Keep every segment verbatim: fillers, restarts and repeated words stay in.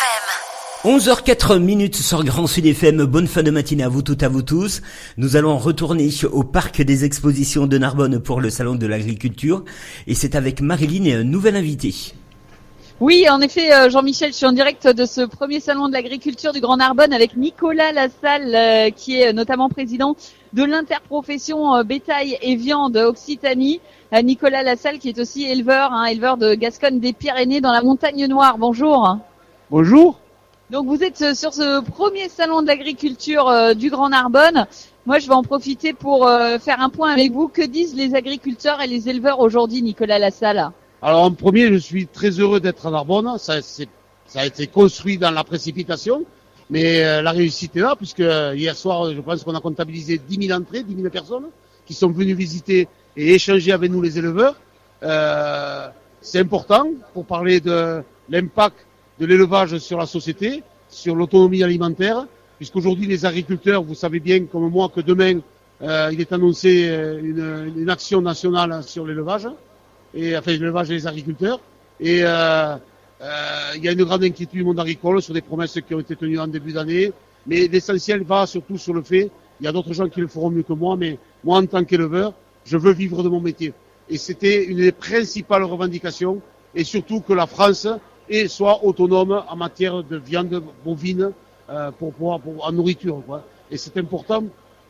F M. onze heures quatre minutes sur Grand Sud F M, bonne fin de matinée à vous toutes, à vous tous. Nous allons retourner au parc des expositions de Narbonne pour le salon de l'agriculture et c'est avec Marilyn, nouvelle invitée. Oui, en effet, Jean-Michel, je suis en direct de ce premier salon de l'agriculture du Grand Narbonne avec Nicolas Lassalle, euh, qui est notamment président de l'interprofession euh, bétail et viande Occitanie. Euh, Nicolas Lassalle qui est aussi éleveur, hein, éleveur de Gascogne des Pyrénées dans la Montagne Noire. Bonjour. Bonjour. Donc vous êtes sur ce premier salon de l'agriculture euh, du Grand Narbonne. Moi, je vais en profiter pour euh, faire un point avec vous. Que disent les agriculteurs et les éleveurs aujourd'hui, Nicolas Lassalle ? Alors en premier, je suis très heureux d'être à Narbonne. Ça, c'est, ça a été construit dans la précipitation, mais euh, la réussite est là, puisque euh, hier soir, je pense qu'on a comptabilisé dix mille entrées, dix mille personnes qui sont venues visiter et échanger avec nous les éleveurs. Euh, c'est important pour parler de l'impact de l'élevage sur la société, sur l'autonomie alimentaire, puisqu'aujourd'hui les agriculteurs, vous savez bien comme moi que demain, euh, il est annoncé une, une action nationale sur l'élevage. Et enfin l'élevage et les agriculteurs. Et euh, euh, il y a une grande inquiétude du monde agricole sur des promesses qui ont été tenues en début d'année. Mais l'essentiel va surtout sur le fait, il y a d'autres gens qui le feront mieux que moi, mais moi en tant qu'éleveur, je veux vivre de mon métier. Et c'était une des principales revendications, et surtout que la France est, soit autonome en matière de viande bovine euh, pour pouvoir pour, en nourriture, quoi. Et c'est important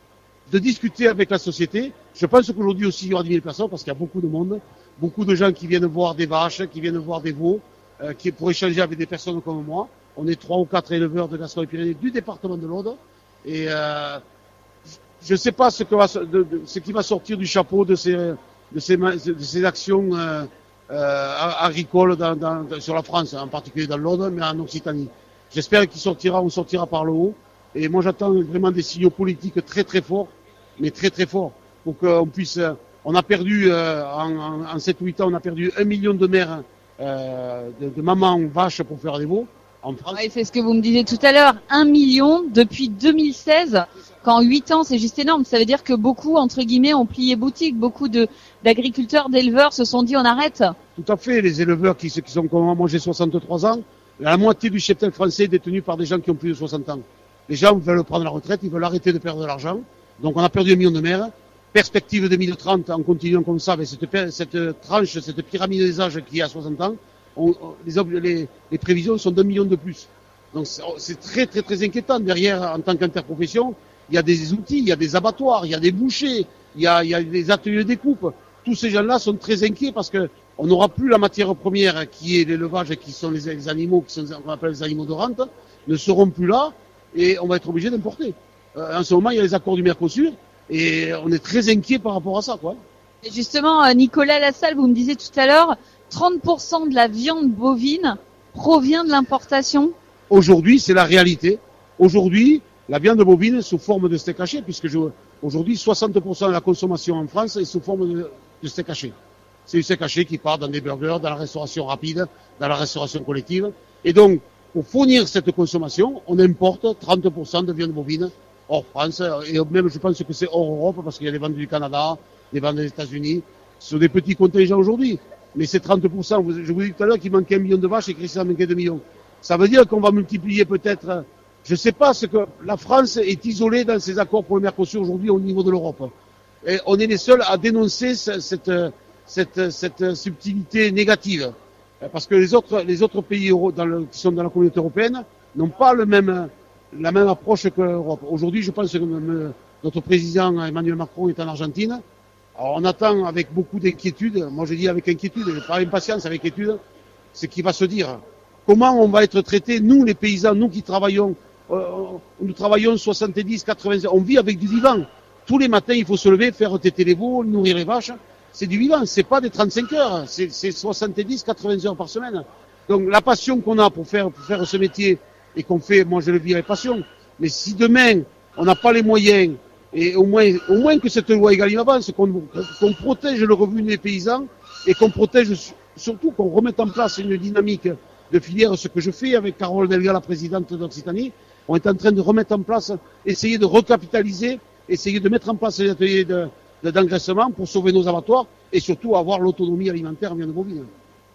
de discuter avec la société. Je pense qu'aujourd'hui aussi il y aura dix mille personnes parce qu'il y a beaucoup de monde. Beaucoup de gens qui viennent voir des vaches, qui viennent voir des veaux, euh, qui pour échanger avec des personnes comme moi. On est trois ou quatre éleveurs de Gascogne-Pyrénées du département de l'Aude. Et euh, je ne sais pas ce, que va, de, de, ce qui va sortir du chapeau de ces, de ces, de ces actions euh, euh, agricoles dans, dans, sur la France, en particulier dans l'Aude, mais en Occitanie. J'espère qu'il sortira, on sortira par le haut. Et moi j'attends vraiment des signaux politiques très très forts, mais très très forts, pour qu'on puisse... On a perdu, euh, en, en, en sept ou huit ans, on a perdu un million de mères, euh, de, de mamans vaches pour faire des veaux en France. Oui, c'est ce que vous me disiez tout à l'heure. Un million depuis deux mille seize. Qu'en huit ans, c'est juste énorme. Ça veut dire que beaucoup, entre guillemets, ont plié boutique. Beaucoup de, d'agriculteurs, d'éleveurs se sont dit on arrête. Tout à fait. Les éleveurs qui, qui sont comme moi, moi j'ai soixante-trois ans, la moitié du cheptel français est détenu par des gens qui ont plus de soixante ans. Les gens veulent prendre la retraite, ils veulent arrêter de perdre de l'argent. Donc on a perdu un million de mères. Perspective deux mille trente, en continuant comme ça, avec cette, cette tranche, cette pyramide des âges qui a soixante ans, on, les, les, les prévisions sont d'un million de plus. Donc c'est très très très inquiétant. Derrière, en tant qu'interprofession, il y a des outils, il y a des abattoirs, il y a des bouchers, il y a, il y a des ateliers de découpe. Tous ces gens-là sont très inquiets parce que on n'aura plus la matière première qui est l'élevage, qui sont les, les animaux, qui sont qu'on appelle les animaux de rente, ne seront plus là et on va être obligé d'importer. Euh, en ce moment, il y a les accords du Mercosur. Et on est très inquiet par rapport à ça, quoi. Et justement, Nicolas Lassalle, vous me disiez tout à l'heure, trente pour cent de la viande bovine provient de l'importation. Aujourd'hui, c'est la réalité. Aujourd'hui, la viande bovine sous forme de steak haché, puisque je, aujourd'hui, soixante pour cent de la consommation en France est sous forme de, de steak haché. C'est du steak haché qui part dans des burgers, dans la restauration rapide, dans la restauration collective. Et donc, pour fournir cette consommation, on importe trente pour cent de viande bovine hors France, et même je pense que c'est hors Europe, parce qu'il y a des ventes du Canada, des ventes des États-Unis, sur des petits contingents aujourd'hui. Mais c'est trente pour cent. Je vous ai dit tout à l'heure qu'il manquait un million de vaches et qu'il en manquait deux millions. Ça veut dire qu'on va multiplier peut-être, je ne sais pas ce que, la France est isolée dans ses accords pour le Mercosur aujourd'hui au niveau de l'Europe. Et on est les seuls à dénoncer cette, cette, cette subtilité négative. Parce que les autres, les autres pays dans le, qui sont dans la communauté européenne n'ont pas le même, la même approche que l'Europe. Aujourd'hui, je pense que me, notre président Emmanuel Macron est en Argentine. Alors on attend avec beaucoup d'inquiétude, moi je dis avec inquiétude, pas impatience, avec inquiétude, ce qui va se dire. Comment on va être traités, nous les paysans, nous qui travaillons, euh, nous travaillons soixante-dix, quatre-vingts heures, on vit avec du vivant. Tous les matins, il faut se lever, faire téter les veaux, nourrir les vaches. C'est du vivant, c'est pas des trente-cinq heures, c'est, c'est soixante-dix, quatre-vingts heures par semaine. Donc la passion qu'on a pour faire, pour faire ce métier, et qu'on fait, moi je le vis avec passion. Mais si demain, on n'a pas les moyens, et au moins, au moins que cette loi Egalim avance, qu'on, qu'on protège le revenu des paysans, et qu'on protège, surtout qu'on remette en place une dynamique de filière, ce que je fais avec Carole Delga, la présidente d'Occitanie, on est en train de remettre en place, essayer de recapitaliser, essayer de mettre en place les ateliers de, de, d'engraissement pour sauver nos abattoirs, et surtout avoir l'autonomie alimentaire en viande bovine.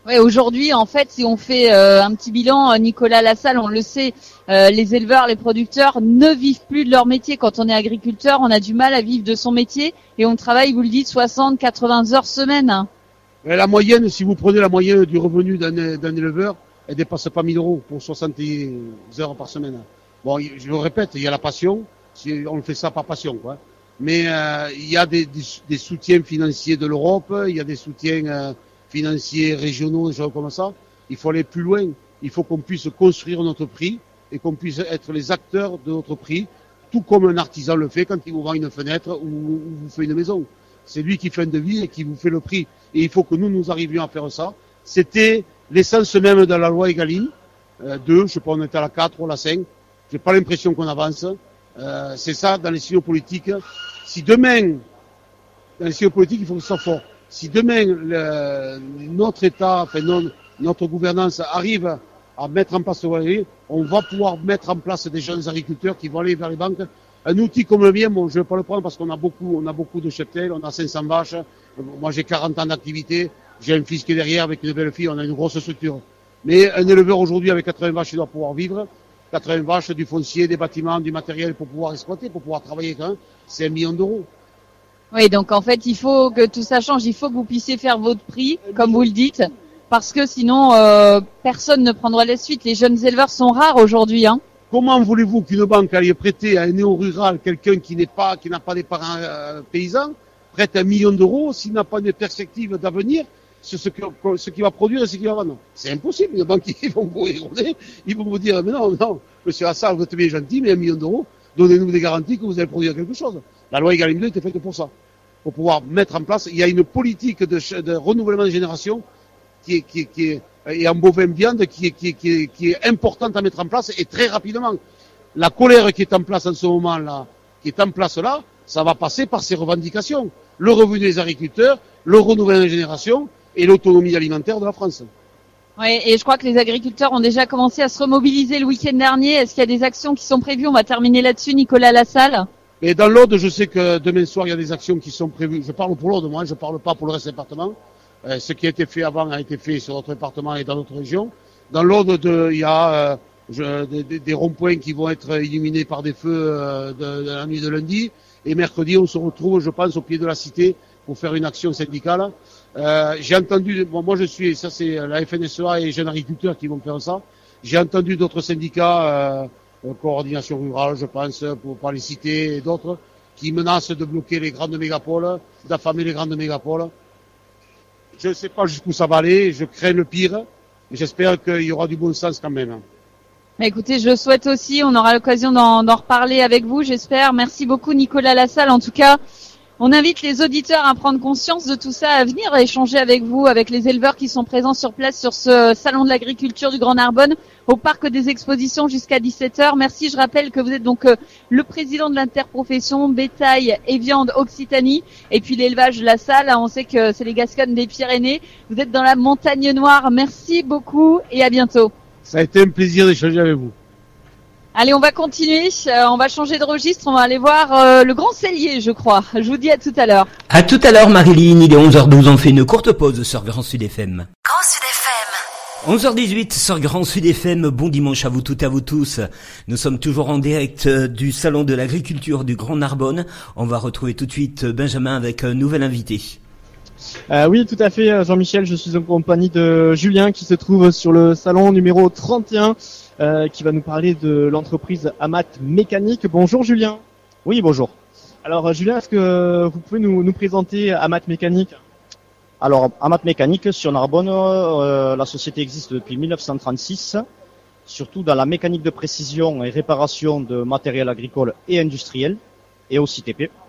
Ouais, aujourd'hui, en fait, si on fait euh, un petit bilan, euh, Nicolas Lassalle, on le sait, euh, les éleveurs, les producteurs ne vivent plus de leur métier. Quand on est agriculteur, on a du mal à vivre de son métier et on travaille, vous le dites, soixante, quatre-vingts heures semaine. Mais la moyenne, si vous prenez la moyenne du revenu d'un, d'un éleveur, elle dépasse pas mille euros pour soixante heures par semaine. Bon, je le répète, il y a la passion, on le fait ça par passion, quoi. Mais euh, il y a des, des, des soutiens financiers de l'Europe, il y a des soutiens euh, financiers régionaux, des choses comme ça. Il faut aller plus loin. Il faut qu'on puisse construire notre prix et qu'on puisse être les acteurs de notre prix, tout comme un artisan le fait quand il vous vend une fenêtre ou, ou vous fait une maison. C'est lui qui fait un devis et qui vous fait le prix. Et il faut que nous, nous arrivions à faire ça. C'était l'essence même de la loi Egalim. Euh, deux, je sais pas, on était à la quatre ou à la cinq. J'ai pas l'impression qu'on avance. Euh, c'est ça dans les signaux politiques. Si demain, dans les signaux politiques, il faut que ce soit fort. Si demain, le, notre État, enfin non, notre gouvernance arrive à mettre en place ce volet, on va pouvoir mettre en place des jeunes agriculteurs qui vont aller vers les banques. Un outil comme le mien, bon, je ne vais pas le prendre parce qu'on a beaucoup, on a beaucoup de cheptels, on a cinq cents vaches. Moi, j'ai quarante ans d'activité. J'ai un fils qui est derrière avec une belle fille. On a une grosse structure. Mais un éleveur aujourd'hui avec quatre-vingts vaches, il doit pouvoir vivre. quatre-vingts vaches, du foncier, des bâtiments, du matériel pour pouvoir exploiter, pour pouvoir travailler quand même. C'est un million d'euros. Oui, donc en fait, il faut que tout ça change. Il faut que vous puissiez faire votre prix, comme vous le dites, parce que sinon, euh, personne ne prendra la suite. Les jeunes éleveurs sont rares aujourd'hui, hein. Comment voulez-vous qu'une banque aille prêter à un néo-rural, quelqu'un qui n'est pas, qui n'a pas des parents euh, paysans, prête un million d'euros s'il n'a pas de perspective d'avenir sur ce, que, ce qu'il va produire et ce qu'il va vendre? C'est impossible. Une banque, ils vont vous écouter, ils vont vous dire, mais non, non, monsieur Assal, vous êtes bien gentil, mais un million d'euros, donnez-nous des garanties que vous allez produire quelque chose. La loi Egalim deux était faite pour ça. Pour pouvoir mettre en place, il y a une politique de, de renouvellement de génération qui est, qui est, qui est, et en bovin viande qui est, qui est, qui est, qui est importante à mettre en place et très rapidement. La colère qui est en place en ce moment-là, qui est en place là, ça va passer par ces revendications. Le revenu des agriculteurs, le renouvellement de génération et l'autonomie alimentaire de la France. Oui, et je crois que les agriculteurs ont déjà commencé à se remobiliser le week-end dernier. Est-ce qu'il y a des actions qui sont prévues? On va terminer là-dessus, Nicolas Lassalle. Et dans l'Aude, je sais que demain soir, il y a des actions qui sont prévues. Je parle pour l'Aude, moi, je ne parle pas pour le reste du département. Euh, ce qui a été fait avant a été fait sur notre département et dans notre région. Dans l'Aude, de, il y a euh, je, des, des ronds-points qui vont être illuminés par des feux euh, de, de la nuit de lundi. Et mercredi, on se retrouve, je pense, au pied de la cité pour faire une action syndicale. Euh, j'ai entendu, bon, moi je suis, ça c'est la F N S E A et les jeunes agriculteurs qui vont faire ça. J'ai entendu d'autres syndicats, euh, coordination rurale, je pense, pour pas les citer, et d'autres, qui menacent de bloquer les grandes mégapoles, d'affamer les grandes mégapoles. Je ne sais pas jusqu'où ça va aller, je crains le pire, mais j'espère qu'il y aura du bon sens quand même. Mais écoutez, je souhaite aussi, on aura l'occasion d'en, d'en reparler avec vous, j'espère. Merci beaucoup Nicolas Lassalle. En tout cas, on invite les auditeurs à prendre conscience de tout ça, à venir échanger avec vous, avec les éleveurs qui sont présents sur place sur ce salon de l'agriculture du Grand Narbonne, au parc des expositions jusqu'à dix-sept heures. Merci, je rappelle que vous êtes donc euh, le président de l'interprofession bétail et viande Occitanie, et puis l'élevage Lassalle. On sait que c'est les Gasconnes des Pyrénées. Vous êtes dans la montagne noire. Merci beaucoup et à bientôt. Ça a été un plaisir d'échanger avec vous. Allez, on va continuer, euh, on va changer de registre, on va aller voir euh, le Grand Cellier, je crois. Je vous dis à tout à l'heure. À tout à l'heure, Marilyn. Il est onze heures douze, on fait une courte pause sur Grand Sud F M. Grand Sud F M. onze heures dix-huit sur Grand Sud F M. Bon dimanche à vous toutes et à vous tous. Nous sommes toujours en direct du Salon de l'Agriculture du Grand Narbonne. On va retrouver tout de suite Benjamin avec un nouvel invité. Euh, oui, tout à fait, Jean-Michel. Je suis en compagnie de Julien qui se trouve sur le salon numéro trente et un, euh, qui va nous parler de l'entreprise Amat Mécanique. Bonjour Julien. Oui, bonjour. Alors Julien, est-ce que vous pouvez nous, nous présenter Amat Mécanique? Alors, Amat Mécanique, sur Narbonne, euh, la société existe depuis mille neuf cent trente-six, surtout dans la mécanique de précision et réparation de matériel agricole et industriel, et aussi T P.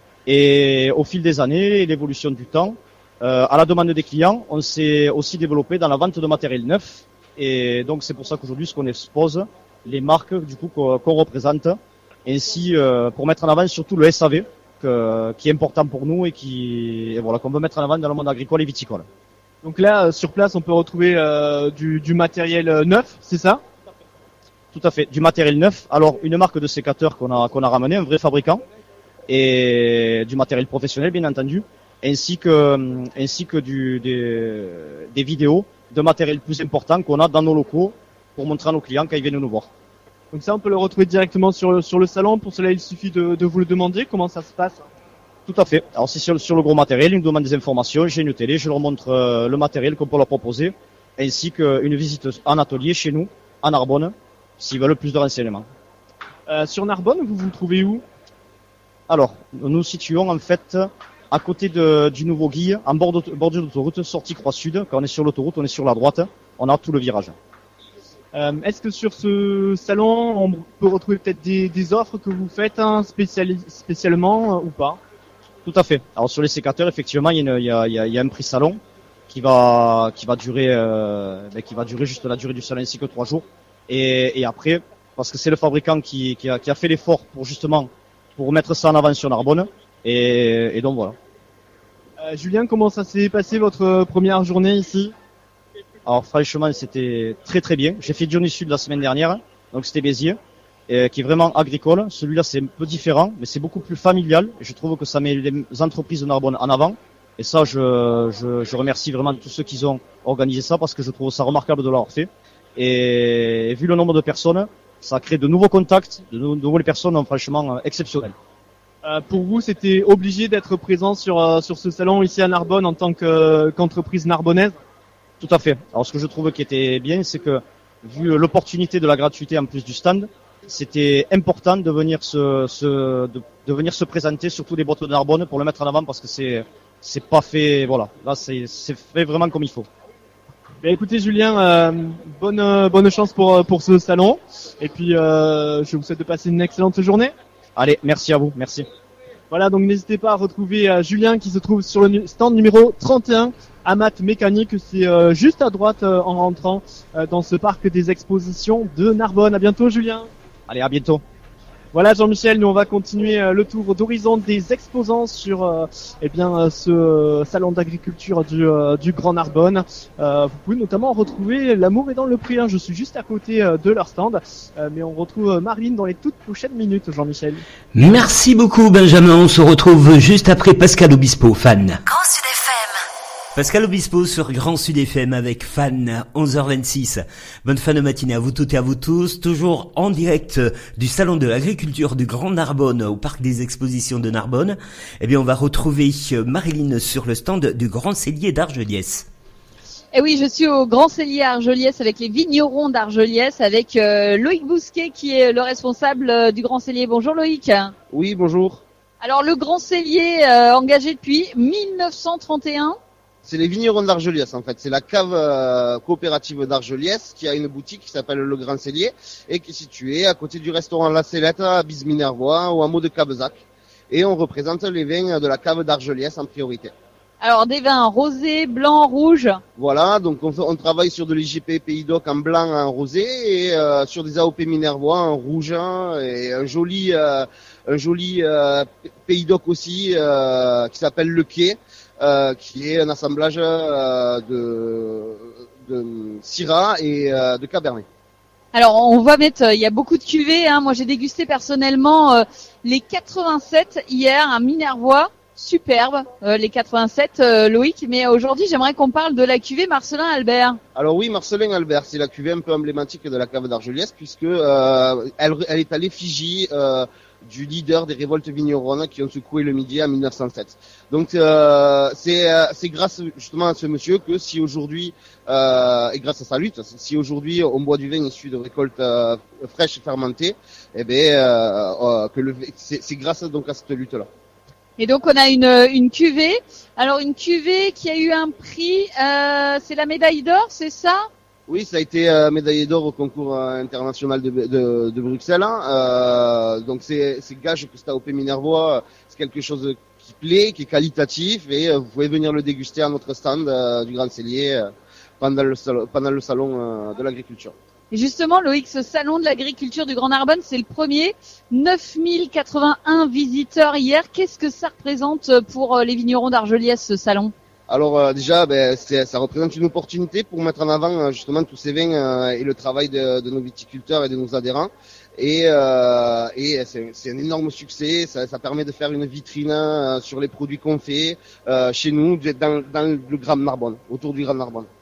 Et au fil des années et l'évolution du temps, euh, à la demande des clients, on s'est aussi développé dans la vente de matériel neuf. Et donc c'est pour ça qu'aujourd'hui, ce qu'on expose, les marques du coup qu'on, qu'on représente, ainsi euh, pour mettre en avant surtout le S A V, que, qui est important pour nous et qui et voilà qu'on veut mettre en avant dans le monde agricole et viticole. Donc là, sur place, on peut retrouver euh, du, du matériel neuf, c'est ça? Tout à fait, du matériel neuf. Alors une marque de sécateur qu'on a qu'on a ramené, un vrai fabricant, et du matériel professionnel bien entendu, ainsi que ainsi que du des, des vidéos de matériel plus important qu'on a dans nos locaux pour montrer à nos clients quand ils viennent nous voir. Donc ça, on peut le retrouver directement sur, sur le salon. Pour cela, il suffit de, de vous le demander. Comment ça se passe? Tout à fait. Alors c'est sur, sur le gros matériel, ils nous demandent des informations, j'ai une télé, je leur montre euh, le matériel qu'on peut leur proposer, ainsi qu'une visite en atelier chez nous, à Narbonne, s'ils veulent plus de renseignements. Euh, sur Narbonne, vous vous trouvez où? Alors, nous nous situons en fait à côté de, du Nouveau Guille, en bord bordure d'autoroute, sortie Croix Sud. Quand on est sur l'autoroute, on est sur la droite, on a tout le virage. Euh, est-ce que sur ce salon, on peut retrouver peut-être des, des offres que vous faites hein, spéciali- spécialement euh, ou pas? Tout à fait. Alors sur les sécateurs, effectivement, il y a, une, il y a, il y a, il y a un prix salon qui va qui va durer euh, ben, qui va durer juste la durée du salon ainsi que trois jours. Et, et après, parce que c'est le fabricant qui, qui, a, qui a fait l'effort pour justement pour mettre ça en avant sur Narbonne. Et, et donc voilà. Euh, Julien, comment ça s'est passé votre première journée ici? Alors franchement, c'était très très bien. J'ai fait Johnny Sud la semaine dernière, donc c'était Béziers. Euh, qui est vraiment agricole. Celui-là, c'est un peu différent, mais c'est beaucoup plus familial. Et je trouve que ça met les entreprises de Narbonne en avant. Et ça, je, je, je remercie vraiment tous ceux qui ont organisé ça, parce que je trouve ça remarquable de l'avoir fait. Et, et vu le nombre de personnes, ça crée de nouveaux contacts, de, nou- de nouvelles personnes, franchement, euh, exceptionnelles. Euh, pour vous, c'était obligé d'être présent sur, euh, sur ce salon ici à Narbonne en tant que, qu'entreprise narbonnaise? Tout à fait. Alors, ce que je trouve qui était bien, c'est que, vu l'opportunité de la gratuité en plus du stand, c'était important de venir se, se de, de venir se présenter sur tous les boîtes de Narbonne pour le mettre en avant, parce que c'est c'est pas fait, voilà, là c'est c'est fait vraiment comme il faut. Bien, écoutez Julien, euh, bonne euh, bonne chance pour pour ce salon, et puis euh, je vous souhaite de passer une excellente journée. Allez, merci à vous, merci. Voilà, donc n'hésitez pas à retrouver euh, Julien qui se trouve sur le stand numéro trente et un, Amat Mécanique, c'est euh, juste à droite euh, en rentrant euh, dans ce parc des expositions de Narbonne. À bientôt Julien. Allez, à bientôt. Voilà Jean-Michel, nous on va continuer euh, le tour d'horizon des exposants sur euh, eh bien euh, ce salon d'agriculture du, euh, du Grand Narbonne. Euh, vous pouvez notamment retrouver L'amour est dans le prix, hein. Je suis juste à côté euh, de leur stand, euh, mais on retrouve euh, Marine dans les toutes prochaines minutes, Jean-Michel. Merci beaucoup Benjamin, on se retrouve juste après Pascal Obispo, fan. Grand Sud F M. Pascal Obispo sur Grand Sud F M avec Fan, onze heures vingt-six. Bonne fin de matinée à vous toutes et à vous tous. Toujours en direct du Salon de l'Agriculture du Grand Narbonne au Parc des Expositions de Narbonne. Eh bien, on va retrouver Marilyn sur le stand du Grand Cellier d'Argeliès. Et oui, je suis au Grand Cellier à Argeliès avec les vignerons d'Argeliès, avec euh, Loïc Bousquet qui est le responsable euh, du Grand Cellier. Bonjour Loïc. Oui, bonjour. Alors le Grand Cellier euh, engagé depuis mille neuf cent trente et un. C'est les vignerons d'Argeliès en fait. C'est la cave euh, coopérative d'Argeliès qui a une boutique qui s'appelle Le Grand Cellier et qui est située à côté du restaurant La Sellette à Bise-Minervois au hameau de Cabezac. Et on représente les vins de la cave d'Argeliès en priorité. Alors des vins rosés, blancs, rouges. Voilà, donc on, on travaille sur de l'I G P Pays d'Oc en blanc, en rosé et euh, sur des A O P Minervois en rouge et un joli, euh, un joli euh, Pays d'Oc aussi euh, qui s'appelle Le Quai. Euh, qui est un assemblage euh, de, de Syrah et euh, de Cabernet. Alors on va mettre, il y a beaucoup de cuvées, hein. Moi j'ai dégusté personnellement euh, les quatre-vingt-sept hier à Minervois, superbe, euh, les quatre-vingt-sept euh, Loïc, mais aujourd'hui j'aimerais qu'on parle de la cuvée Marcelin Albert. Alors oui, Marcelin Albert, c'est la cuvée un peu emblématique de la cave d'Argeliès puisque euh, elle, elle est à l'effigie euh, du leader des révoltes vigneronnes qui ont secoué le Midi en mille neuf cent sept. Donc euh, c'est euh, c'est grâce justement à ce monsieur que si aujourd'hui euh, et grâce à sa lutte, si aujourd'hui on boit du vin issu de récoltes euh, fraîches et fermentées, eh ben euh, euh, que le c'est, c'est grâce donc à cette lutte là. Et donc on a une une cuvée. Alors une cuvée qui a eu un prix, euh, c'est la médaille d'or, c'est ça? Oui, ça a été euh, médaillé d'or au concours euh, international de, de, de Bruxelles. Hein. Euh, donc c'est, c'est gage que cet A O P Minervois, c'est quelque chose qui plaît, qui est qualitatif, et euh, vous pouvez venir le déguster à notre stand euh, du Grand Cellier euh, pendant le salon, pendant le salon euh, de l'agriculture. Et justement, Loïc, ce salon de l'agriculture du Grand Narbonne, c'est le premier. neuf mille quatre-vingt-un visiteurs hier. Qu'est-ce que ça représente pour les vignerons d'Argeliès, ce salon? Alors euh, déjà, ben, c'est, ça représente une opportunité pour mettre en avant euh, justement tous ces vins euh, et le travail de, de nos viticulteurs et de nos adhérents. Et, euh, et c'est, c'est un énorme succès. Ça, ça permet de faire une vitrine euh, sur les produits qu'on fait euh, chez nous, dans, dans le Grand Narbonne, autour du Grand Narbonne.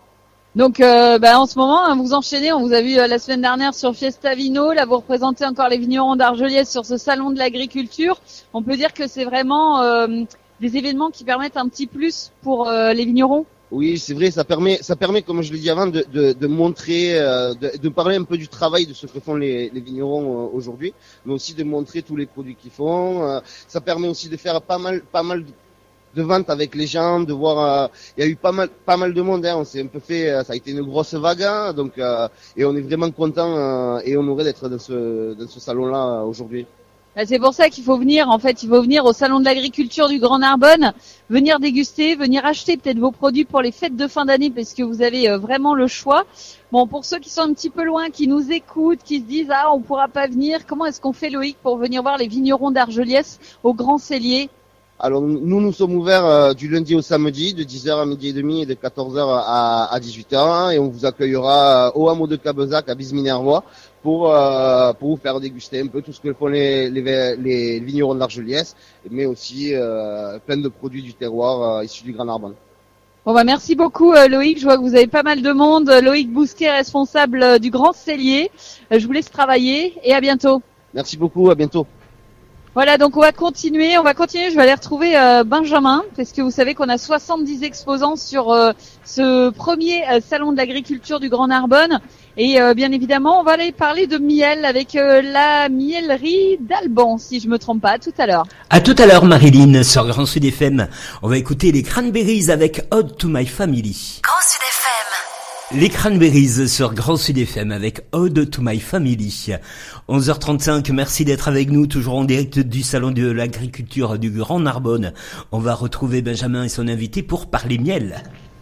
Donc euh, bah, en ce moment, hein, vous enchaînez, on vous a vu euh, la semaine dernière sur Fiesta Vino, là vous représentez encore les vignerons d'Argelès sur ce salon de l'agriculture. On peut dire que c'est vraiment euh, des événements qui permettent un petit plus pour euh, les vignerons. Oui, c'est vrai, ça permet, ça permet, comme je l'ai dit avant, de, de, de montrer, euh, de, de parler un peu du travail de ce que font les, les vignerons euh, aujourd'hui, mais aussi de montrer tous les produits qu'ils font. Euh, ça permet aussi de faire pas mal, pas mal de ventes avec les gens, de voir. Euh, il y a eu pas mal, pas mal de monde. Hein, on s'est un peu fait, ça a été une grosse vague, hein, donc euh, et on est vraiment content euh, et honoré d'être dans ce, dans ce salon-là euh, aujourd'hui. C'est pour ça qu'il faut venir, en fait, il faut venir au Salon de l'Agriculture du Grand Narbonne, venir déguster, venir acheter peut-être vos produits pour les fêtes de fin d'année parce que vous avez vraiment le choix. Bon, pour ceux qui sont un petit peu loin, qui nous écoutent, qui se disent « Ah, on pourra pas venir », comment est-ce qu'on fait, Loïc, pour venir voir les vignerons d'Argelès au Grand Cellier ? Alors nous, nous sommes ouverts euh, du lundi au samedi, de dix heures à midi et demi et de quatorze heures à, à dix-huit heures, hein, et on vous accueillera au hameau de Cabezac à Bisminervois pour euh, pour vous faire déguster un peu tout ce que font les les, les vignerons de l'Argelès, mais aussi euh, plein de produits du terroir euh, issus du Grand Narbonne. Bon bah merci beaucoup euh, Loïc, je vois que vous avez pas mal de monde. Loïc Bousquet, responsable euh, du Grand Cellier. Euh, je vous laisse travailler et à bientôt. Merci beaucoup, à bientôt. Voilà, donc on va continuer, on va continuer, je vais aller retrouver euh, Benjamin, parce que vous savez qu'on a soixante-dix exposants sur euh, ce premier euh, salon de l'agriculture du Grand Narbonne. Et euh, bien évidemment, on va aller parler de miel avec euh, la miellerie d'Alban, si je me trompe pas, à tout à l'heure. À tout à l'heure, Marilyn, sur Grand Sud F M. On va écouter les Cranberries avec Ode to My Family. Grand Sud F M. Les Cranberries sur Grand Sud F M avec Ode to My Family. onze heures trente-cinq, merci d'être avec nous, toujours en direct du Salon de l'Agriculture du Grand Narbonne. On va retrouver Benjamin et son invité pour parler miel.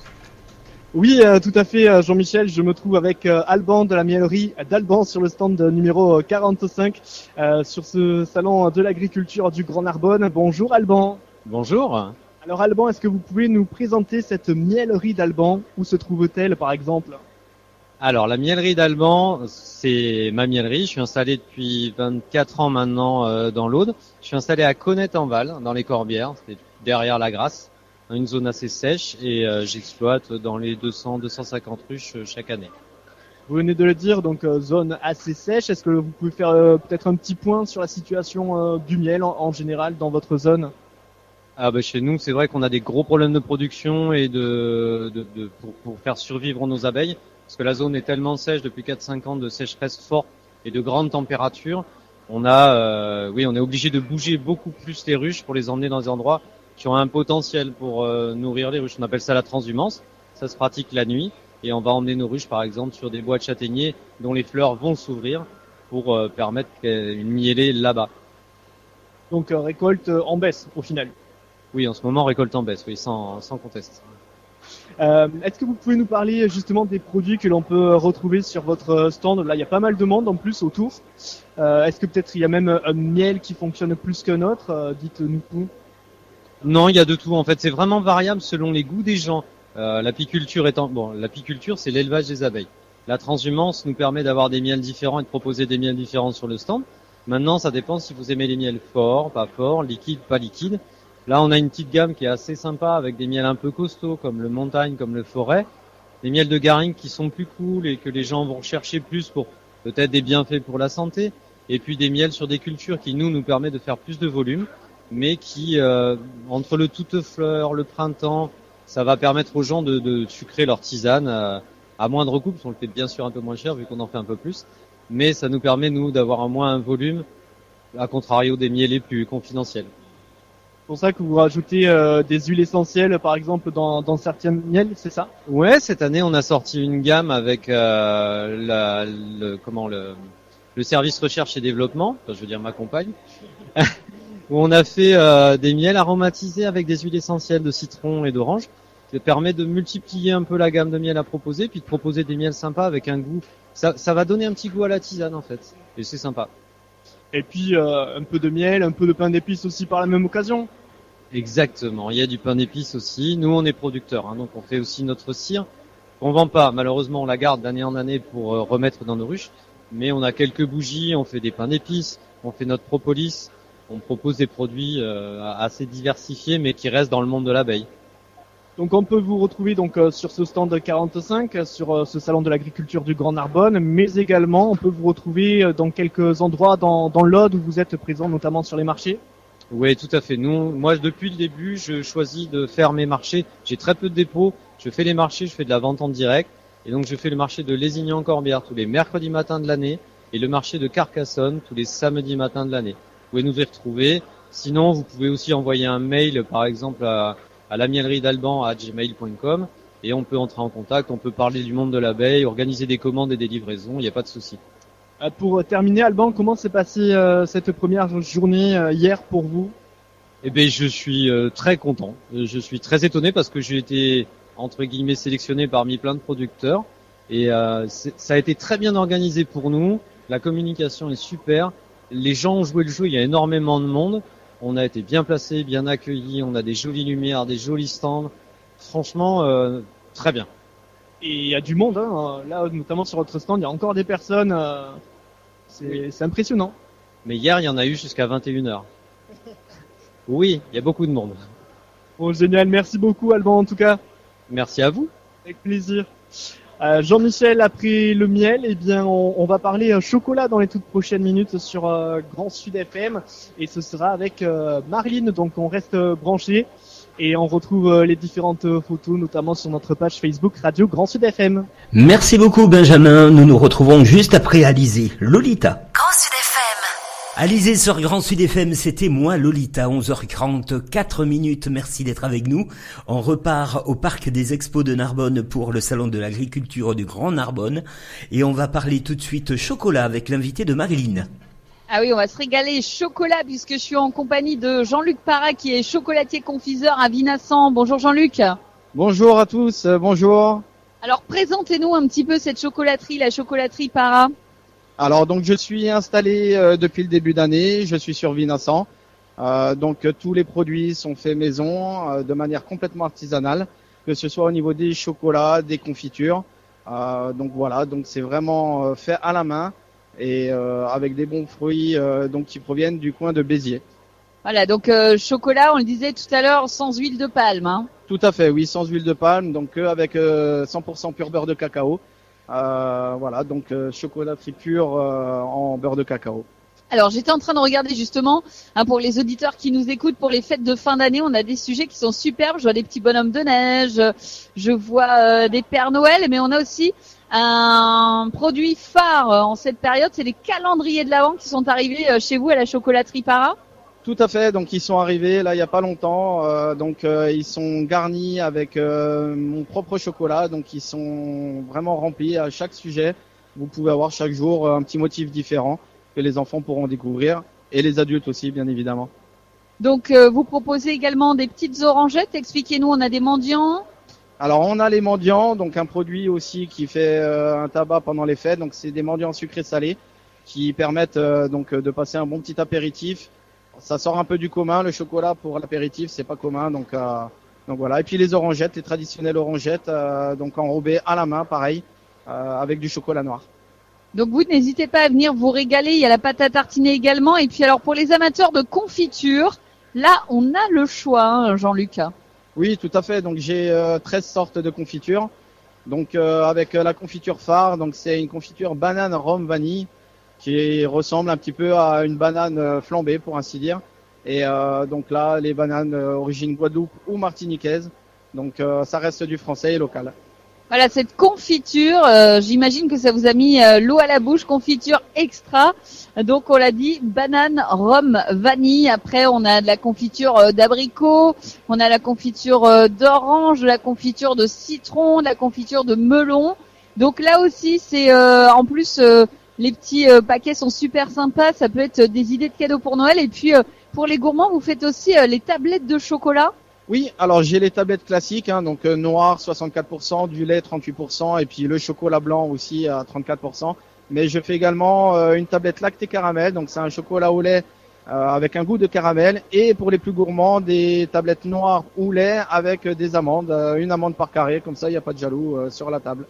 Oui, euh, tout à fait, euh, Jean-Michel. Je me trouve avec euh, Alban de la miellerie d'Alban sur le stand numéro quarante-cinq euh, sur ce salon de l'agriculture du Grand Narbonne. Bonjour Alban. Bonjour. Alors Alban, est-ce que vous pouvez nous présenter cette miellerie d'Alban ? Où se trouve-t-elle par exemple ? Alors la miellerie d'Alban, c'est ma miellerie. Je suis installé depuis vingt-quatre ans maintenant euh, dans l'Aude. Je suis installé à Connette-en-Val, dans les Corbières, c'est derrière la Grasse, dans une zone assez sèche, et euh, j'exploite dans les deux cents à deux cent cinquante ruches euh, chaque année. Vous venez de le dire, donc euh, zone assez sèche. Est-ce que vous pouvez faire euh, peut-être un petit point sur la situation euh, du miel en, en général dans votre zone ? Ah bah chez nous, c'est vrai qu'on a des gros problèmes de production et de, de, de pour, pour faire survivre nos abeilles, parce que la zone est tellement sèche depuis quatre à cinq ans de sécheresse forte et de grandes températures. On a, euh, oui, on est obligé de bouger beaucoup plus les ruches pour les emmener dans des endroits qui ont un potentiel pour euh, nourrir les ruches. On appelle ça la transhumance. Ça se pratique la nuit et on va emmener nos ruches, par exemple, sur des bois de châtaigniers dont les fleurs vont s'ouvrir pour euh, permettre une miellée là-bas. Donc euh, récolte euh, en baisse au final. Oui, en ce moment, récolte en baisse, oui, sans, sans conteste. Euh, est-ce que vous pouvez nous parler justement des produits que l'on peut retrouver sur votre stand ? Là, il y a pas mal de monde en plus autour. Euh, est-ce que peut-être il y a même un miel qui fonctionne plus qu'un autre ? euh, Dites-nous tout. Non, il y a de tout. En fait, c'est vraiment variable selon les goûts des gens. Euh, l'apiculture étant bon, l'apiculture, c'est l'élevage des abeilles. La transhumance nous permet d'avoir des miels différents et de proposer des miels différents sur le stand. Maintenant, ça dépend si vous aimez les miels forts, pas forts, liquides, pas liquides. Là, on a une petite gamme qui est assez sympa avec des miels un peu costauds comme le montagne, comme le forêt. Des miels de Garrigue qui sont plus cool et que les gens vont chercher plus pour peut-être des bienfaits pour la santé. Et puis des miels sur des cultures qui, nous, nous permet de faire plus de volume, mais qui, euh, entre le toute-fleur, le printemps, ça va permettre aux gens de, de sucrer leur tisane à, à moindre coût, parce qu'on le fait bien sûr un peu moins cher vu qu'on en fait un peu plus. Mais ça nous permet, nous, d'avoir au moins un volume, à contrario des miellets plus confidentiels. C'est pour ça que vous rajoutez euh, des huiles essentielles, par exemple, dans, dans certains miels, c'est ça ? Ouais, cette année, on a sorti une gamme avec euh, la, le, comment le, le service recherche et développement, enfin, je veux dire ma compagne, où on a fait euh, des miels aromatisés avec des huiles essentielles de citron et d'orange, qui permet de multiplier un peu la gamme de miels à proposer, puis de proposer des miels sympas avec un goût. Ça, ça va donner un petit goût à la tisane en fait, et c'est sympa. Et puis euh, un peu de miel, un peu de pain d'épices aussi par la même occasion. Exactement, il y a du pain d'épices aussi. Nous, on est producteurs, hein, donc on fait aussi notre cire. On vend pas, malheureusement, on la garde d'année en année pour euh, remettre dans nos ruches. Mais on a quelques bougies, on fait des pains d'épices, on fait notre propolis. On propose des produits euh, assez diversifiés, mais qui restent dans le monde de l'abeille. Donc on peut vous retrouver donc euh, sur ce stand quarante-cinq, sur euh, ce salon de l'agriculture du Grand Narbonne, mais également on peut vous retrouver euh, dans quelques endroits dans, dans l'Aude où vous êtes présent, notamment sur les marchés. Oui, tout à fait. Nous, moi, depuis le début, je choisis de faire mes marchés. J'ai très peu de dépôts. Je fais les marchés, je fais de la vente en direct. Et donc, je fais le marché de Lézignan-Corbière tous les mercredis matins de l'année et le marché de Carcassonne tous les samedis matins de l'année. Vous pouvez nous y retrouver. Sinon, vous pouvez aussi envoyer un mail, par exemple, à à la miellerie d'Alban à gmail point com et on peut entrer en contact, on peut parler du monde de l'abeille, organiser des commandes et des livraisons, il n'y a pas de souci. Euh, pour terminer, Alban, comment s'est passée euh, cette première journée euh, hier pour vous? Eh bien, je suis euh, très content. Je suis très étonné parce que j'ai été, entre guillemets, sélectionné parmi plein de producteurs et euh, ça a été très bien organisé pour nous. La communication est super. Les gens ont joué le jeu, il y a énormément de monde. On a été bien placés, bien accueillis, on a des jolies lumières, des jolis stands. Franchement, euh, très bien. Et il y a du monde, hein. Là, notamment sur votre stand, il y a encore des personnes. Euh, c'est, oui. c'est impressionnant. Mais hier, il y en a eu jusqu'à vingt et une heures. Oui, il y a beaucoup de monde. Bon, génial. Merci beaucoup, Alban, en tout cas. Merci à vous. Avec plaisir. Euh, Jean-Michel, après le miel, eh bien, on, on va parler euh, chocolat dans les toutes prochaines minutes sur euh, Grand Sud F M, et ce sera avec euh, Marlene. Donc, on reste euh, branché et on retrouve euh, les différentes euh, photos, notamment sur notre page Facebook Radio Grand Sud F M. Merci beaucoup, Benjamin. Nous nous retrouvons juste après Alizé, Lolita. Grand Sud F M. Alizé sur Grand Sud F M, c'était moi, Lolita, onze heures quarante-quatre minutes. Merci d'être avec nous. On repart au parc des expos de Narbonne pour le salon de l'agriculture du Grand Narbonne. Et on va parler tout de suite chocolat avec l'invité de Marilyn. Ah oui, on va se régaler chocolat puisque je suis en compagnie de Jean-Luc Parra qui est chocolatier confiseur à Vinassan. Bonjour Jean-Luc. Bonjour à tous, euh, bonjour. Alors présentez-nous un petit peu cette chocolaterie, la chocolaterie Parra. Alors donc je suis installé euh, depuis le début d'année, je suis sur Vinassan. Euh, donc euh, tous les produits sont faits maison euh, de manière complètement artisanale, que ce soit au niveau des chocolats, des confitures. Euh, donc voilà, donc c'est vraiment euh, fait à la main et euh, avec des bons fruits euh, donc qui proviennent du coin de Béziers. Voilà, donc euh, chocolat, on le disait tout à l'heure, sans huile de palme. Hein. Tout à fait, oui, sans huile de palme, donc euh, avec euh, cent pour cent pur beurre de cacao. Euh, voilà, donc euh, chocolaterie pure euh, en beurre de cacao. Alors j'étais en train de regarder justement, hein, pour les auditeurs qui nous écoutent, pour les fêtes de fin d'année, on a des sujets qui sont superbes. Je vois des petits bonhommes de neige, je vois euh, des Pères Noël, mais on a aussi un produit phare euh, en cette période, c'est les calendriers de l'Avent qui sont arrivés euh, chez vous à la chocolaterie Parra. Tout à fait, donc ils sont arrivés là il y a pas longtemps, euh, donc euh, ils sont garnis avec euh, mon propre chocolat, donc ils sont vraiment remplis à chaque sujet. Vous pouvez avoir chaque jour un petit motif différent que les enfants pourront découvrir et les adultes aussi bien évidemment. Donc euh, vous proposez également des petites orangettes, expliquez-nous, on a des mendiants. Alors on a les mendiants, donc un produit aussi qui fait euh, un tabac pendant les fêtes, donc c'est des mendiants sucrés salés qui permettent euh, donc de passer un bon petit apéritif. Ça sort un peu du commun, le chocolat pour l'apéritif, c'est pas commun, donc euh, donc voilà. Et puis les orangettes, les traditionnelles orangettes, euh, donc enrobées à la main, pareil, euh, avec du chocolat noir. Donc vous n'hésitez pas à venir vous régaler. Il y a la pâte à tartiner également. Et puis alors pour les amateurs de confiture, là on a le choix, hein, Jean-Luc. Oui, tout à fait. Donc j'ai euh, treize sortes de confitures. Donc euh, avec euh, la confiture phare, donc c'est une confiture banane rhum vanille, qui ressemble un petit peu à une banane flambée pour ainsi dire. Et euh, donc là, les bananes euh, origine Guadeloupe ou martiniquaise. Donc euh, ça reste du français et local. Voilà, cette confiture, euh, j'imagine que ça vous a mis euh, l'eau à la bouche, confiture extra. Donc on l'a dit, banane, rhum, vanille. Après on a de la confiture euh, d'abricot, on a la confiture euh, d'orange, de la confiture de citron, de la confiture de melon. Donc là aussi, c'est euh, en plus... Euh, les petits euh, paquets sont super sympas, ça peut être des idées de cadeaux pour Noël. Et puis euh, pour les gourmands, vous faites aussi euh, les tablettes de chocolat. Oui, alors j'ai les tablettes classiques, hein, donc euh, noir soixante-quatre pour cent, du lait trente-huit pour cent et puis le chocolat blanc aussi à trente-quatre pour cent. Mais je fais également euh, une tablette lactée caramel, donc c'est un chocolat au lait euh, avec un goût de caramel. Et pour les plus gourmands, des tablettes noires ou lait avec euh, des amandes, euh, une amande par carré, comme ça il n'y a pas de jaloux euh, sur la table.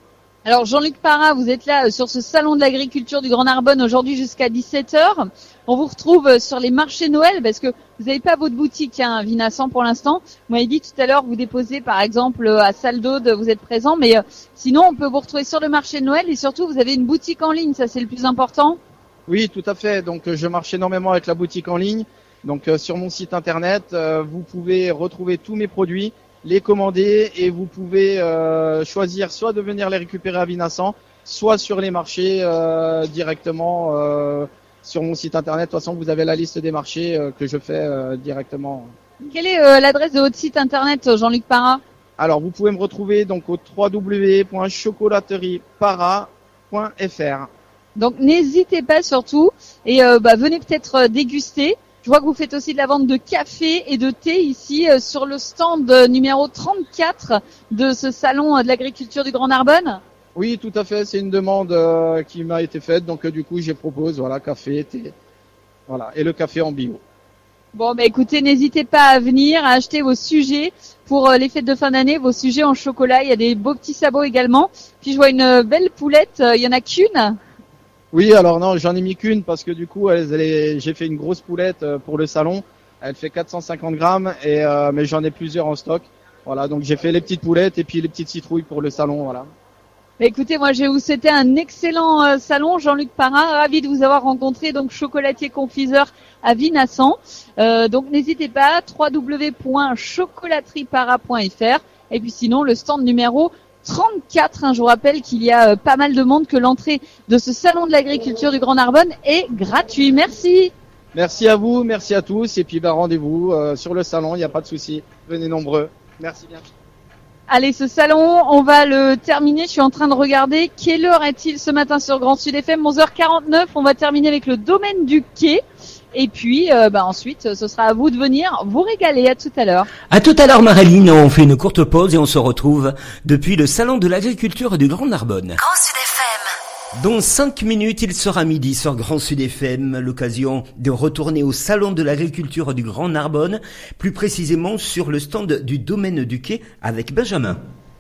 Alors Jean-Luc Parra, vous êtes là sur ce salon de l'agriculture du Grand Narbonne aujourd'hui jusqu'à dix-sept heures. On vous retrouve sur les marchés Noël parce que vous n'avez pas votre boutique hein, Vinassan pour l'instant. Vous m'avez dit tout à l'heure que vous déposez par exemple à Salle d'Aude, vous êtes présent, mais euh, sinon on peut vous retrouver sur le marché de Noël et surtout vous avez une boutique en ligne, ça c'est le plus important. Oui, tout à fait. Donc je marche énormément avec la boutique en ligne. Donc euh, sur mon site internet, euh, vous pouvez retrouver tous mes produits, les commander et vous pouvez euh, choisir soit de venir les récupérer à Vinassan, soit sur les marchés euh, directement euh, sur mon site internet. De toute façon, vous avez la liste des marchés euh, que je fais euh, directement. Quelle est euh, l'adresse de votre site internet, Jean-Luc Parra? Alors, vous pouvez me retrouver donc au w w w point chocolaterie parra point f r. Donc n'hésitez pas surtout et euh, bah, venez peut-être déguster. Je vois que vous faites aussi de la vente de café et de thé ici euh, sur le stand numéro trente-quatre de ce salon euh, de l'agriculture du Grand Narbonne. Oui, tout à fait. C'est une demande euh, qui m'a été faite. Donc euh, du coup, je propose voilà café, thé, voilà et le café en bio. Bon, bah écoutez, n'hésitez pas à venir à acheter vos sujets pour euh, les fêtes de fin d'année, vos sujets en chocolat. Il y a des beaux petits sabots également. Puis je vois une belle poulette. Il y en a qu'une. Oui, alors non, j'en ai mis qu'une parce que du coup, elle, elle est, j'ai fait une grosse poulette pour le salon. Elle fait quatre cent cinquante grammes et euh, mais j'en ai plusieurs en stock. Voilà, donc j'ai fait les petites poulettes et puis les petites citrouilles pour le salon. Voilà. Bah écoutez, moi je vais vous souhaiter un excellent euh, salon, Jean-Luc Parra. Ravi de vous avoir rencontré, donc chocolatier confiseur à Vinassan. Euh, donc n'hésitez pas, w w w point chocolaterie parra point f r. Et puis sinon, le stand numéro trente-quatre, hein, je vous rappelle qu'il y a euh, pas mal de monde, que l'entrée de ce salon de l'agriculture du Grand Narbonne est gratuit. Merci. Merci à vous, merci à tous et puis bah, rendez-vous euh, sur le salon, il n'y a pas de souci. Venez nombreux. Merci bien. Allez, ce salon, on va le terminer. Je suis en train de regarder quelle heure est-il ce matin sur Grand Sud F M. onze heures quarante-neuf. On va terminer avec le domaine du quai. Et puis, euh, bah, ensuite, ce sera à vous de venir vous régaler. À tout à l'heure. À tout à l'heure, Maréline. On fait une courte pause et on se retrouve depuis le salon de l'agriculture du Grand Narbonne. Grand Sud F M. Dans cinq minutes, il sera midi sur Grand Sud F M, l'occasion de retourner au salon de l'agriculture du Grand Narbonne, plus précisément sur le stand du domaine du quai avec Benjamin.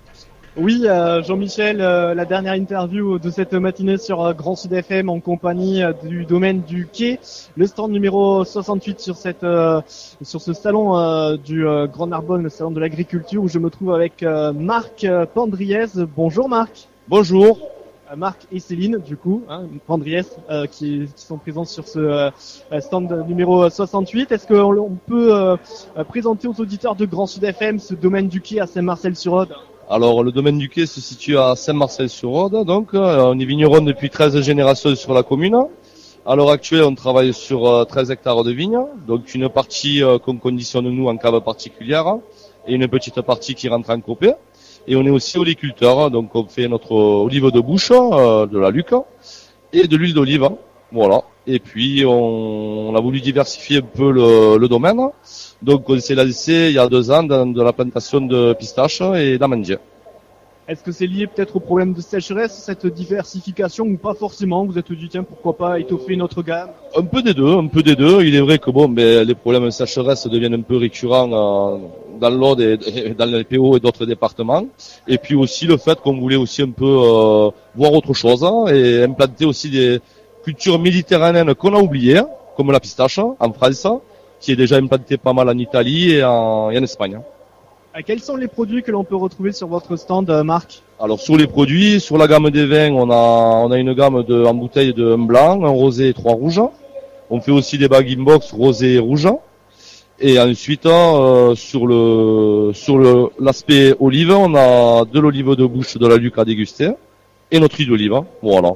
Oui, euh, Jean-Michel, euh, la dernière interview de cette matinée sur euh, Grand Sud F M en compagnie euh, du domaine du quai, le stand numéro soixante-huit sur cette euh, sur ce salon euh, du euh, Grand Narbonne, le salon de l'agriculture, où je me trouve avec euh, Marc euh, Pandriès. Bonjour Marc. Bonjour. Euh, Marc et Céline, du coup, hein, Pandriès, euh, qui, qui sont présents sur ce euh, stand numéro soixante-huit. Est-ce qu'on on peut euh, présenter aux auditeurs de Grand Sud F M ce domaine du quai à Saint-Marcel-sur-Aude? Alors, le domaine du quai se situe à Saint-Marcel-sur-Aude. Donc, euh, on est vigneron depuis treize générations sur la commune. À l'heure actuelle, on travaille sur euh, treize hectares de vignes. Donc, une partie euh, qu'on conditionne nous en cave particulière et une petite partie qui rentre en copé. Et on est aussi oliculteur. Donc, on fait notre olive de bouche, euh, de la luc et de l'huile d'olive. Voilà. Et puis, on, on a voulu diversifier un peu le, le domaine. Donc, on s'est lancé il y a deux ans dans de la plantation de pistaches et d'amandiers. Est-ce que c'est lié peut-être au problème de sécheresse, cette diversification, ou pas forcément? Vous êtes dit, tiens, pourquoi pas étoffer une autre gamme? Un peu des deux, un peu des deux. Il est vrai que bon, ben, les problèmes de sécheresse deviennent un peu récurrents euh, dans l'Aude et dans les P O et d'autres départements. Et puis aussi le fait qu'on voulait aussi un peu euh, voir autre chose hein, et implanter aussi des cultures méditerranéennes qu'on a oubliées, comme la pistache en France, qui est déjà implanté pas mal en Italie et en, et en Espagne. À quels sont les produits que l'on peut retrouver sur votre stand, Marc? Alors sur les produits, sur la gamme des vins, on a on a une gamme de en bouteille de un blanc, un rosé et trois rouges. On fait aussi des bag in box rosé et rouge. Et ensuite euh, sur le sur le l'aspect olive, on a de l'olive de bouche de la Luc à déguster et notre huile d'olive. Voilà.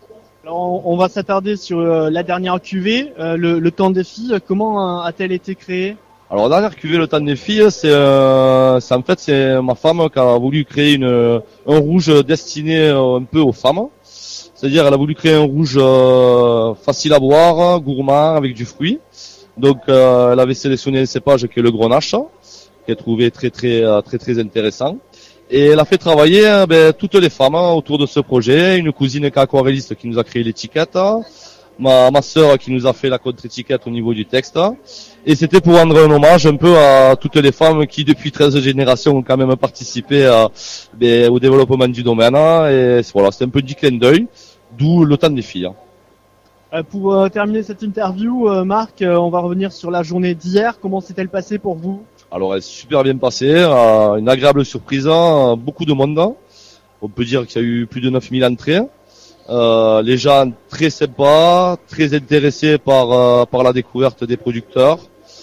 Alors, on va s'attarder sur euh, la dernière cuvée, euh, le, le temps des filles. Comment a-t-elle été créée? Alors, la dernière cuvée, le temps des filles, c'est, euh, c'est en fait, c'est ma femme qui a voulu créer une, un rouge destiné euh, un peu aux femmes. C'est-à-dire, elle a voulu créer un rouge euh, facile à boire, gourmand, avec du fruit. Donc, euh, elle avait sélectionné un cépage qui est le Grenache, qu'elle trouvait très, très, très, très, très intéressant. Et elle a fait travailler ben, toutes les femmes autour de ce projet. Une cousine aquarelliste qui nous a créé l'étiquette. ma, ma sœur qui nous a fait la contre-étiquette au niveau du texte. Et c'était pour rendre un hommage un peu à toutes les femmes qui, depuis treize générations, ont quand même participé à, ben, au développement du domaine. Et voilà, c'était un peu du clin d'œil, d'où le temps des filles. Euh, pour euh, terminer cette interview, euh, Marc, euh, on va revenir sur la journée d'hier. Comment s'est-elle passée pour vous? Alors, elle s'est super bien passée, euh, une agréable surprise, euh, beaucoup de monde. On peut dire qu'il y a eu plus de neuf mille entrées. Euh, les gens très sympas, très intéressés par euh, par la découverte des producteurs.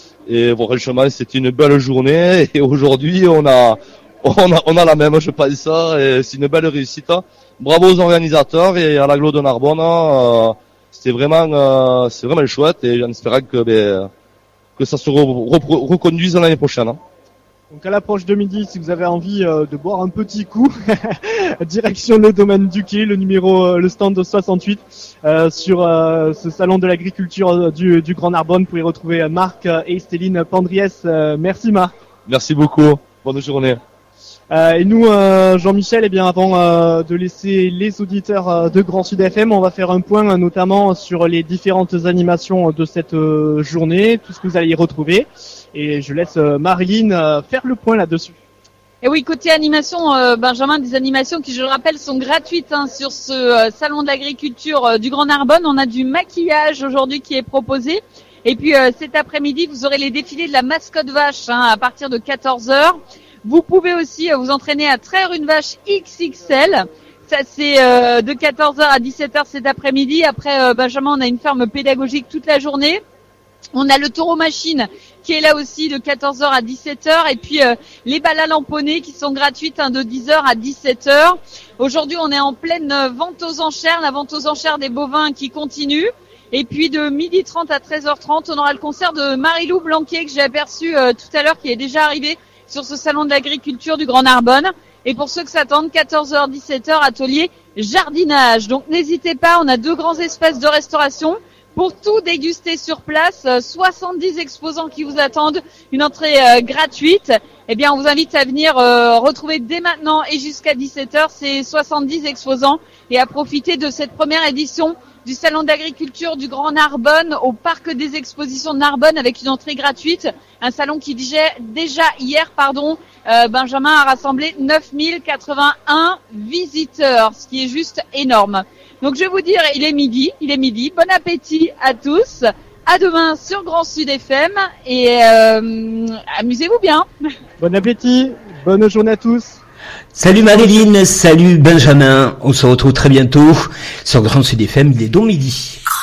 Et bon, franchement, c'était une belle journée. Et aujourd'hui, on a on a on a la même, je pense. Et c'est une belle réussite. Bravo aux organisateurs et à l'agglo de Narbonne. Euh, c'était vraiment euh, c'est vraiment chouette. Et en espérant que ben, que ça se re- re- reconduise l'année prochaine. Donc à l'approche de midi, si vous avez envie euh, de boire un petit coup, direction le domaine du Quai, le numéro, euh, le stand soixante-huit, euh, sur euh, ce salon de l'agriculture du, du Grand Narbonne, pour y retrouver Marc et Céline Pandriès. Euh, merci Marc. Merci beaucoup. Bonne journée. Euh, et nous, euh, Jean-Michel, eh bien avant euh, de laisser les auditeurs euh, de Grand Sud F M, on va faire un point euh, notamment sur les différentes animations de cette euh, journée, tout ce que vous allez y retrouver. Et je laisse euh, Marilyn euh, faire le point là-dessus. Et oui, côté animation, euh, Benjamin, des animations qui, je le rappelle, sont gratuites hein, sur ce euh, salon de l'agriculture euh, du Grand Narbonne. On a du maquillage aujourd'hui qui est proposé. Et puis euh, cet après-midi, vous aurez les défilés de la mascotte vache hein, à partir de quatorze heures. Vous pouvez aussi euh, vous entraîner à traire une vache X X L. Ça, c'est euh, de quatorze heures à dix-sept heures cet après-midi. Après, euh, Benjamin, on a une ferme pédagogique toute la journée. On a le taureau machine qui est là aussi de quatorze heures à dix-sept heures. Et puis, euh, les balles à lamponner qui sont gratuites hein, de dix heures à dix-sept heures. Aujourd'hui, on est en pleine vente aux enchères. La vente aux enchères des bovins qui continue. Et puis, de midi trente à treize heures trente, on aura le concert de Marie-Lou Blanquet que j'ai aperçu euh, tout à l'heure, qui est déjà arrivé sur ce salon de l'agriculture du Grand Narbonne. Et pour ceux qui s'attendent, quatorze heures, dix-sept heures, atelier jardinage. Donc n'hésitez pas, on a deux grands espaces de restauration pour tout déguster sur place. soixante-dix exposants qui vous attendent, une entrée euh, gratuite. Eh bien, on vous invite à venir euh, retrouver dès maintenant et jusqu'à dix-sept heures ces soixante-dix exposants et à profiter de cette première édition du salon d'agriculture du Grand Narbonne au parc des expositions de Narbonne avec une entrée gratuite. Un salon qui déjà, déjà hier, pardon, euh, Benjamin a rassemblé neuf mille quatre-vingt-un visiteurs, ce qui est juste énorme. Donc je vais vous dire, il est midi, il est midi. Bon appétit à tous. À demain sur Grand Sud F M et euh, amusez-vous bien. Bon appétit, bonne journée à tous. Salut Marilyn, salut Benjamin, on se retrouve très bientôt sur Grand Sud F M, il est donc midi.